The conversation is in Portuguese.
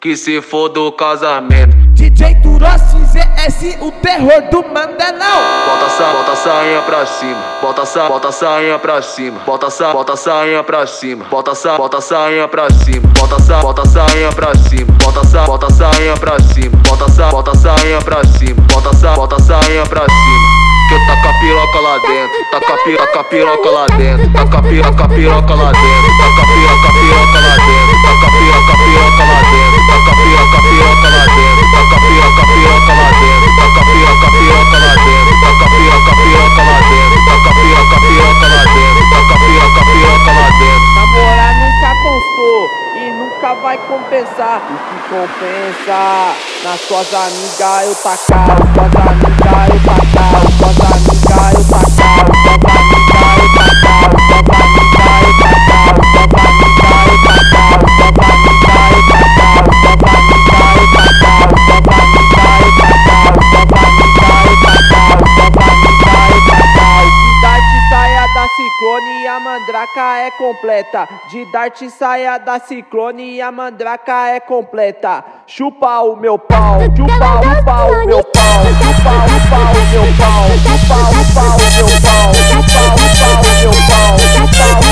Que se for do casamento. DJ Turossi, ZS, o terror do Mandelão. Bota a sainha pra cima. Bota a sainha pra cima. Bota a sainha pra cima. Bota a sainha pra cima. Bota a sainha pra cima. Bota a sainha pra cima. Bota a sainha pra cima. Bota a sainha pra cima. Que eu taca a piroca lá dentro. Taca a piroca lá dentro. Taca a piroca lá dentro. Taca a piroca lá dentro. Taca a piroca lá dentro. Taca a piroca lá dentro. Taca a piroca lá dentro. Taca a piroca lá dentro. Taca a piroca lá dentro. Taca a piroca lá dentro. Taca a piroca lá dentro. Namorar nunca constou e nunca vai compensar. O que compensa nas suas amigas eu tacar, suas amigas eu tacar, suas amigas eu tacar, suas amigas eu tacar, suas amigas eu tacar, suas amigas eu tacar, suas amigas eu tacar, suas amigas eu tacar, suas amigas eu tacar, suas amigas eu tacar, suas amigas eu tacar. De Dart saia da Ciclone e a mandraca é completa. De Dart saia da Ciclone e a mandraca é completa. Chupa o meu pau, chupa o pau, meu pau, chupa o pau, meu pau, chupa o pau, meu pau, chupa o pau, meu pau, chupa o